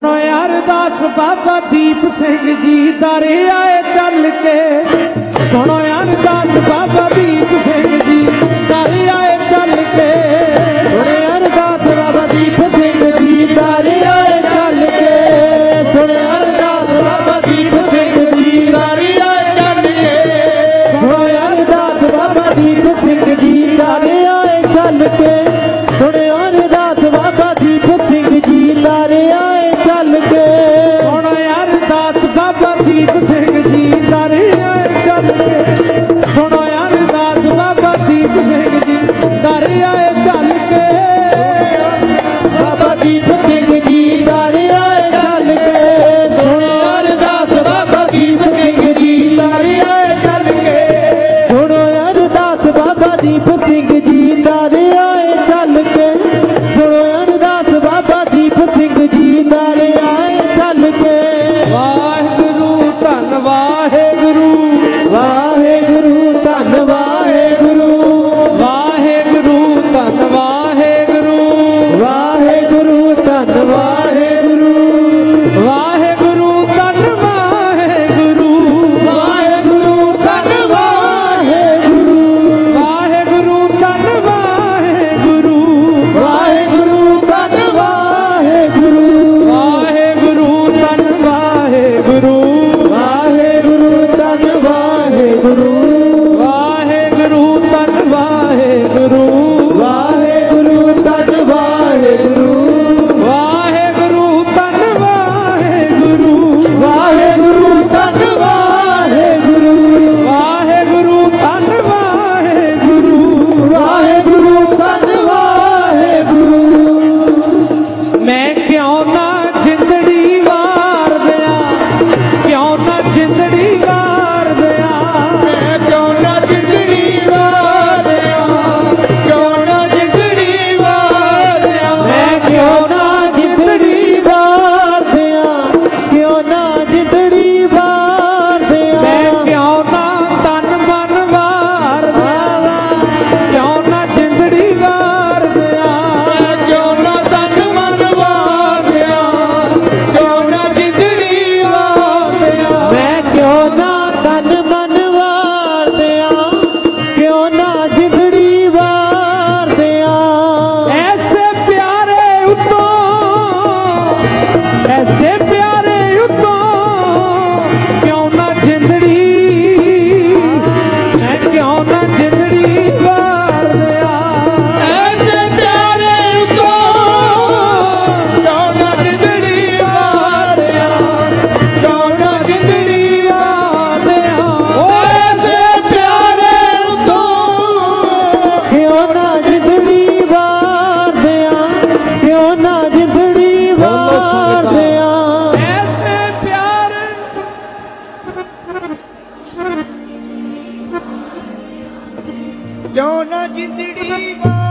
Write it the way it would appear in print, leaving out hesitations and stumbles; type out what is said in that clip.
अरदास बाबा दीप सिंह जी दरे आए चल के। सुनो अरदास बाबा दीप सिंह जी दरे आए चल के। सुनो अरदास बाबा दीप सिंह जी दरे आए चल के। सुनो अरदास बाबा दीप सिंह जी दरे आए चल के। सुनो अरदास बाबा दीप सिंह जी दरे आए चल के। सुनो अरदास बाबा दीप सिंह जी दरे आए चल के। सुनो अरदास बाबा दीप सिंह जी दरे आए चल के। सुनो अरदास बाबा दीप सिंह जी दरे आए चल के। बाबा दीप सिंह जी दरे आए चल के। सुनो अरदास बाबा दीप सिंह जी दरे आए चल के। सुनो अरदास बाबा दीप सिंह जी दरे आए चल के। सुनो अरदास बाबा दीप सिंह जी दरे आए चल के। वाहेगुरु धन वाहेगुरु वाहेगुरु धन वाहेगुरु वाहेगुरु धन वाहेगुरु वाहेगुरु धन वाहेगुरु वाहेगुरु धन वाहेगुरु वाहेगुरु धन वाहेगुरु वाहेगुरु धन वाहेगुरु वाहेगुरु धन वाहेगुरु वाहेगुरु धन वाहेगुरु वाहेगुरु धन वाहेगुरु वाहेगुरु धन वाहेगुरु वाहेगुरु धन वाहेगुरु वाहेगुरु धन वाहेगुरु वाहेगुरु धन वाहेगुरु वाहेगुरु धन वाहेगुरु वाहेगुरु धन वाहेगुरु। मैं क्यों ना जिंदड़ी वार दिया क्यों ना जिंदड़ी वार दिया मैं क्यों ना जिंदड़ी वार दिया क्यों ना जिंदड़ी वार दिया मैं क्यों ना जिंदड़ी वार दिया क्यों ना जिंदड़ी वार दिया मैं क्यों ना तन मन वार दिया क्यों ना जिंदड़ी वार दिया मैं क्यों ना तन मन वार दिया क्यों ना जिंदड़ी वार दिया मैं क्यों ना तन मन वार दिया क्यों ना जिंदड़ी वार दिया। ऐसे प्यारे उतों ऐसे प्यारे उतों क्यों ना जिंदड़ी मैं क्यों ना जिंदड़ी वार दिया। ऐसे प्यारे उतों क्यों ना जिंदड़ी वार दिया क्यों ना जिंदड़ी वार दिया। ओ ऐसे प्यारे उतों क्यों ना जिंदड़ी वार दिया क्यों ना जिंदड़ी वार दिया। ऐसे प्यारे क्यों ना जिंदड़ी वार